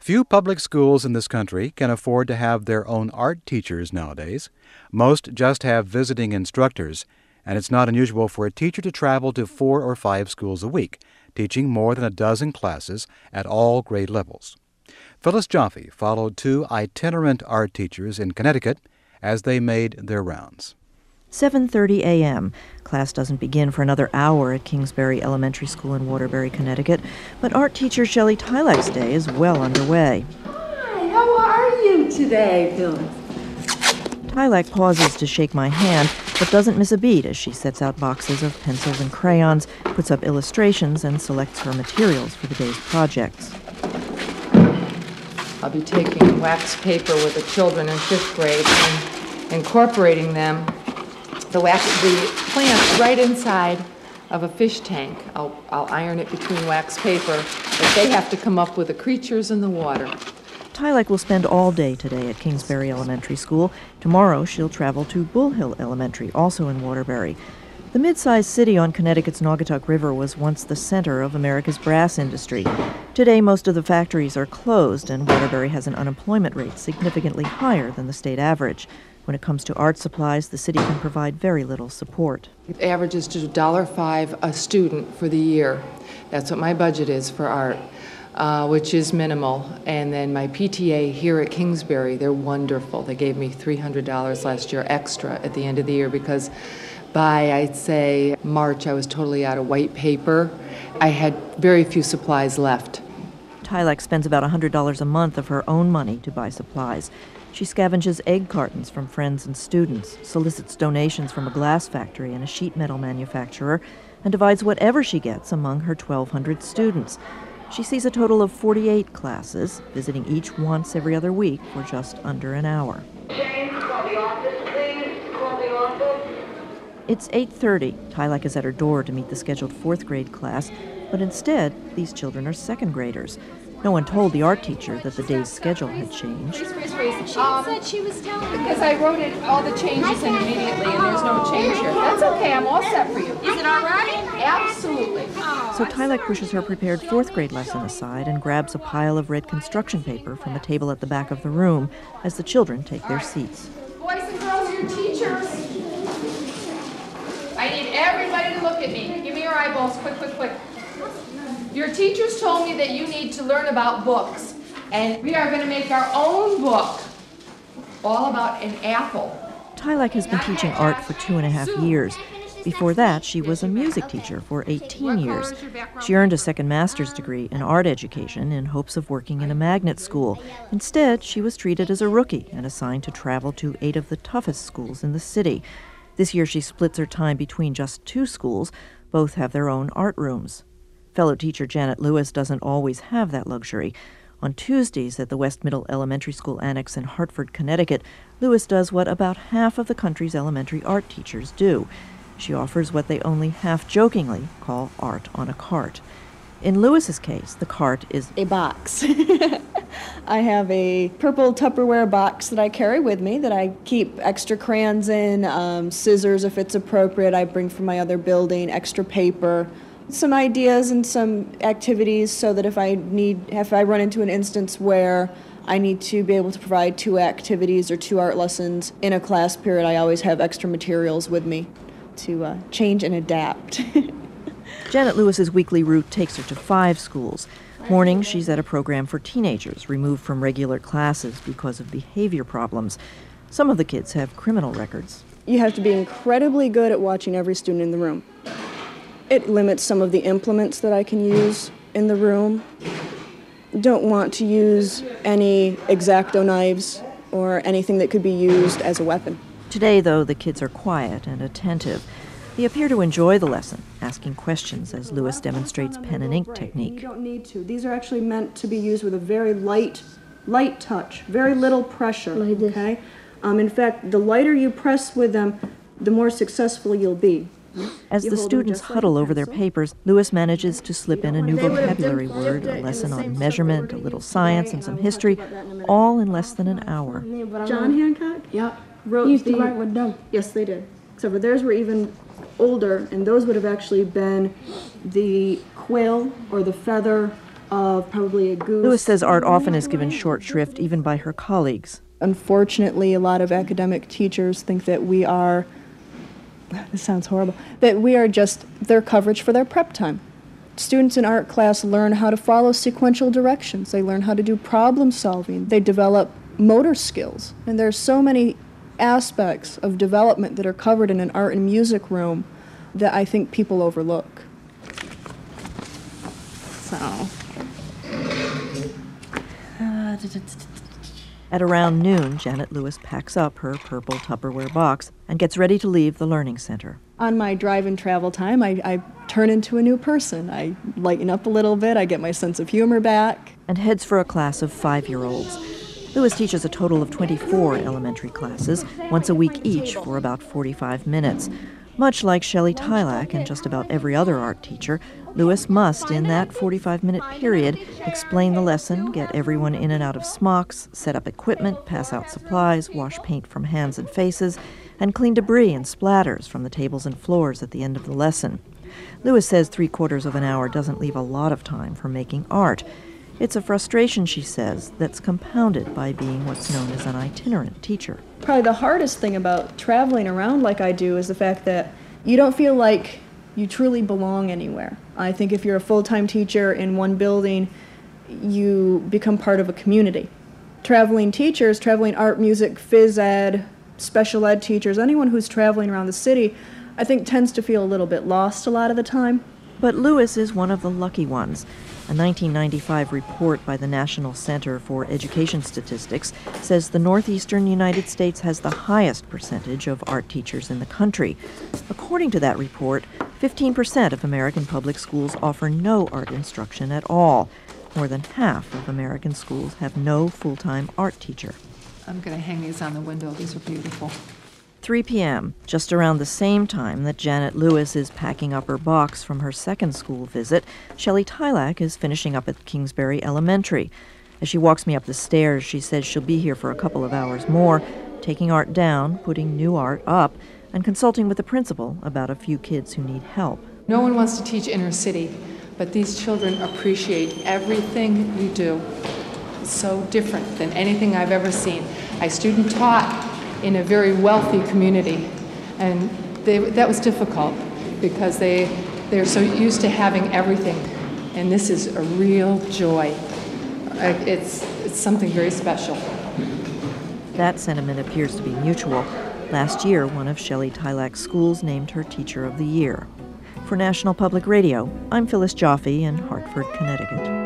Few public schools in this country can afford to have their own art teachers nowadays. Most just have visiting instructors, and it's not unusual for a teacher to travel to 4 or 5 schools a week, teaching more than a dozen classes at all grade levels. Phyllis Joffe followed 2 itinerant art teachers in Connecticut as they made their rounds. 7:30 a.m. Class doesn't begin for another hour at Kingsbury Elementary School in Waterbury, Connecticut, but art teacher Shelley Tylek's day is well underway. Hi, how are you today, Phyllis? Tylek pauses to shake my hand, but doesn't miss a beat as she sets out boxes of pencils and crayons, puts up illustrations, and selects her materials for the day's projects. I'll be taking wax paper with the children in 5th grade and incorporating them, the plants right inside of a fish tank. I'll iron it between wax paper, but they have to come up with the creatures in the water. Tylek will spend all day today at Kingsbury Elementary School. Tomorrow she'll travel to Bull Hill Elementary, also in Waterbury. The mid-sized city on Connecticut's Naugatuck River was once the center of America's brass industry. Today, most of the factories are closed, and Waterbury has an unemployment rate significantly higher than the state average. When it comes to art supplies, the city can provide very little support. It averages to $1.05 a student for the year. That's what my budget is for art, which is minimal. And then my PTA here at Kingsbury, they're wonderful. They gave me $300 last year extra at the end of the year because by, I'd say, March, I was totally out of white paper. I had very few supplies left. Tylek spends about $100 a month of her own money to buy supplies. She scavenges egg cartons from friends and students, solicits donations from a glass factory and a sheet metal manufacturer, and divides whatever she gets among her 1,200 students. She sees a total of 48 classes, visiting each once every other week for just under an hour. James, call the office, please. Call the office. It's 8:30. Tylek is at her door to meet the scheduled 4th grade class, but instead, these children are 2nd graders. No one told the art teacher that the day's schedule had changed. She said she was telling me. Because I wrote all the changes in immediately, and there's no change here. That's okay, I'm all set for you. Is it all right? Absolutely. So Tylek pushes her prepared 4th grade lesson aside and grabs a pile of red construction paper from a table at the back of the room as the children take their seats. Boys and girls, your teachers. I need everybody to look at me. Give me your eyeballs, quick, quick, quick. Your teachers told me that you need to learn about books, and we are going to make our own book all about an apple. Tylek has been teaching art for 2.5 years. Before that, she was a music teacher for 18 years. She earned a second master's degree in art education in hopes of working in a magnet school. Instead, she was treated as a rookie and assigned to travel to 8 of the toughest schools in the city. This year, she splits her time between just 2 schools. Both have their own art rooms. Fellow teacher Janet Lewis doesn't always have that luxury. On Tuesdays at the West Middle Elementary School Annex in Hartford, Connecticut, Lewis does what about half of the country's elementary art teachers do. She offers what they only half-jokingly call art on a cart. In Lewis's case, the cart is a box. I have a purple Tupperware box that I carry with me that I keep extra crayons in, scissors if it's appropriate. I bring from my other building, extra paper, some ideas and some activities so that if I run into an instance where I need to be able to provide 2 activities or 2 art lessons in a class period, I always have extra materials with me to change and adapt. Janet Lewis's weekly route takes her to 5 schools. Mornings, she's at a program for teenagers removed from regular classes because of behavior problems. Some of the kids have criminal records. You have to be incredibly good at watching every student in the room. It limits some of the implements that I can use in the room. Don't want to use any X-Acto knives or anything that could be used as a weapon. Today, though, the kids are quiet and attentive. They appear to enjoy the lesson, asking questions as Lewis demonstrates pen and ink technique. You don't need to. These are actually meant to be used with a very light touch, very little pressure, okay? In fact, the lighter you press with them, the more successful you'll be. As the students huddle over their papers, Lewis manages to slip in a new vocabulary word, a lesson on measurement, a little science, and some history, all in less than an hour. John Hancock? Yep. Wrote He used to write with them. Yes, they did. Except for theirs were even older, and those would have actually been the quill or the feather of probably a goose. Lewis says art often is given short shrift even by her colleagues. Unfortunately, a lot of academic teachers think that we are, this sounds horrible, that we are just their coverage for their prep time. Students in art class learn how to follow sequential directions. They learn how to do problem solving. They develop motor skills. And there's so many aspects of development that are covered in an art and music room that I think people overlook. So. At around noon, Janet Lewis packs up her purple Tupperware box and gets ready to leave the Learning Center. On my drive and travel time, I turn into a new person. I lighten up a little bit, I get my sense of humor back. And heads for a class of 5-year-olds. Lewis teaches a total of 24 elementary classes, once a week each for about 45 minutes. Much like Shelley Tylak and just about every other art teacher, Lewis must, in that 45-minute period, explain the lesson, get everyone in and out of smocks, set up equipment, pass out supplies, wash paint from hands and faces, and clean debris and splatters from the tables and floors at the end of the lesson. Lewis says 3/4 of an hour doesn't leave a lot of time for making art. It's a frustration, she says, that's compounded by being what's known as an itinerant teacher. Probably the hardest thing about traveling around like I do is the fact that you don't feel like you truly belong anywhere. I think if you're a full-time teacher in one building, you become part of a community. Traveling teachers, traveling art, music, phys ed, special ed teachers, anyone who's traveling around the city, I think tends to feel a little bit lost a lot of the time. But Lewis is one of the lucky ones. A 1995 report by the National Center for Education Statistics says the northeastern United States has the highest percentage of art teachers in the country. According to that report, 15% of American public schools offer no art instruction at all. More than half of American schools have no full-time art teacher. I'm going to hang these on the window. These are beautiful. 3 p.m., just around the same time that Janet Lewis is packing up her box from her second school visit, Shelley Tylak is finishing up at Kingsbury Elementary. As she walks me up the stairs, she says she'll be here for a couple of hours more, taking art down, putting new art up, and consulting with the principal about a few kids who need help. No one wants to teach inner city, but these children appreciate everything you do. It's so different than anything I've ever seen. I student taught in a very wealthy community, and that was difficult because they're so used to having everything, and this is a real joy. It's something very special. That sentiment appears to be mutual. Last year, one of Shelley Tylak's schools named her Teacher of the Year. For National Public Radio, I'm Phyllis Joffe in Hartford, Connecticut.